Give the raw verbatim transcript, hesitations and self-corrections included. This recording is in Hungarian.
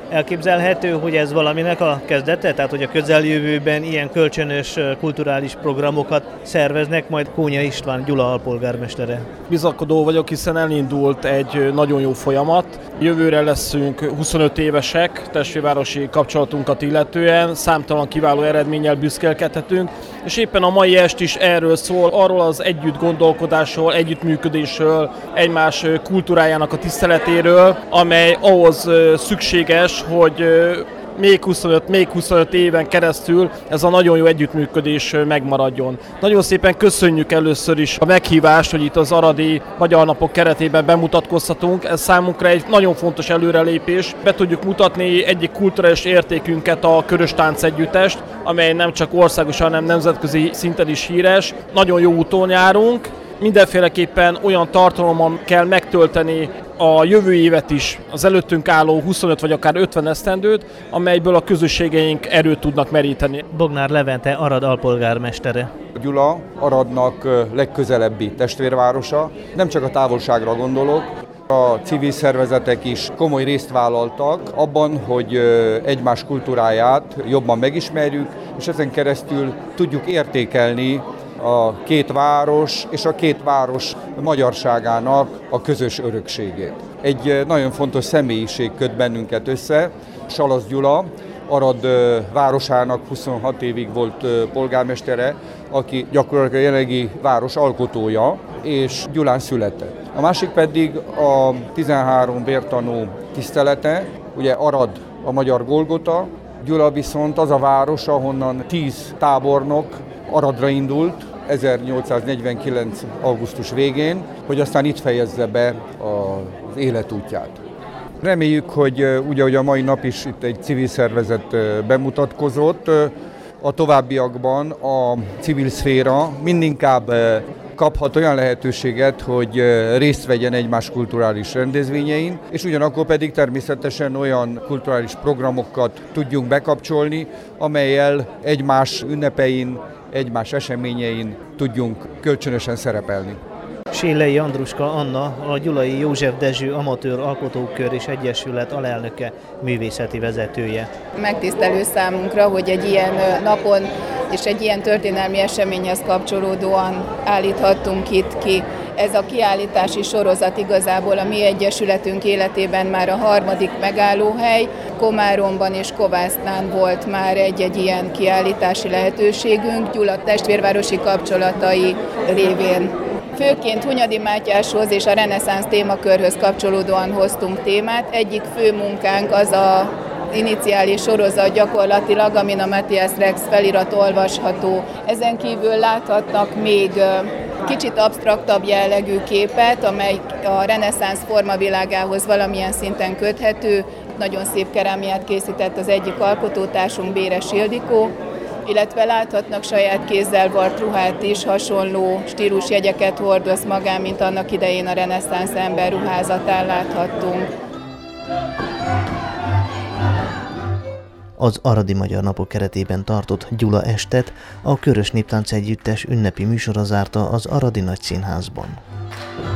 Elképzelhető, hogy ez valaminek a kezdete, tehát hogy a közeljövőben ilyen kölcsönös kulturális programokat szerveznek, majd Kónya István Gyula alpolgármestere. Bizakodó vagyok, hiszen elindult egy nagyon jó folyamat. Jövőre leszünk huszonöt évesek testvérvárosi kapcsolatunkat illetően, számtalan kiváló eredménnyel büszkélkedhetünk, és éppen a mai est is erről szól, arról az együtt gondolkodásról, együttműködésről, egymás kultúrájának a tiszteletéről, amely ahhoz szükséges, hogy még huszonöt, még huszonöt éven keresztül ez a nagyon jó együttműködés megmaradjon. Nagyon szépen köszönjük először is a meghívást, hogy itt az aradi Magyar Napok keretében bemutatkozhatunk. Ez számunkra egy nagyon fontos előrelépés. Be tudjuk mutatni egyik kulturális értékünket, a Körös Tánc Együttest, amely nem csak országosan, hanem nemzetközi szinten is híres. Nagyon jó úton járunk. Mindenféleképpen olyan tartalommal kell megtölteni a jövő évet is, az előttünk álló huszonöt vagy akár ötven esztendőt, amelyből a közösségeink erőt tudnak meríteni. Bognár Levente, Arad alpolgármestere. Gyula Aradnak legközelebbi testvérvárosa, nem csak a távolságra gondolok, a civil szervezetek is komoly részt vállaltak abban, hogy egymás kultúráját jobban megismerjük, és ezen keresztül tudjuk értékelni a két város és a két város magyarságának a közös örökségét. Egy nagyon fontos személyiség köt bennünket össze, Salasz Gyula, Arad városának huszonhat évig volt polgármestere, aki gyakorlatilag a jelenlegi város alkotója, és Gyulán született. A másik pedig a tizenhárom vértanú tisztelete, ugye Arad a magyar Golgota, Gyula viszont az a város, ahonnan tíz tábornok Aradra indult ezernyolcszáznegyvenkilenc. augusztus végén, hogy aztán itt fejezze be az életútját. Reméljük, hogy úgy, ahogy a mai nap is itt egy civil szervezet bemutatkozott, a továbbiakban a civil szféra mindinkább kaphat olyan lehetőséget, hogy részt vegyen egymás kulturális rendezvényein, és ugyanakkor pedig természetesen olyan kulturális programokat tudjunk bekapcsolni, amellyel egymás ünnepein, egymás eseményein tudjunk kölcsönösen szerepelni. Sélei Andruska Anna, a Gyulai József Dezső Amatőr Alkotókör és Egyesület alelnöke, művészeti vezetője. Megtisztelő számunkra, hogy egy ilyen napon és egy ilyen történelmi eseményhez kapcsolódóan állíthattunk itt ki. Ez a kiállítási sorozat igazából a mi egyesületünk életében már a harmadik megállóhely. Komáromban és Kovásznán volt már egy-egy ilyen kiállítási lehetőségünk, Gyula testvérvárosi kapcsolatai révén. Főként Hunyadi Mátyáshoz és a reneszánsz témakörhöz kapcsolódóan hoztunk témát. Egyik fő munkánk az a iniciális sorozat gyakorlatilag, amin a Matthias Rex felirat olvasható. Ezen kívül láthatnak még kicsit absztraktabb jellegű képet, amely a reneszánsz formavilágához valamilyen szinten köthető. Nagyon szép kerámiát készített az egyik alkotótársunk, Béres Ildikó, illetve láthatnak saját kézzel vart ruhát is, hasonló stílusjegyeket hordoz magán, mint annak idején a reneszánsz emberruházatán láthattunk. Az Aradi Magyar Napok keretében tartott Gyula estet a Körös Néptánc Együttes ünnepi műsora zárta az Aradi Nagyszínházban.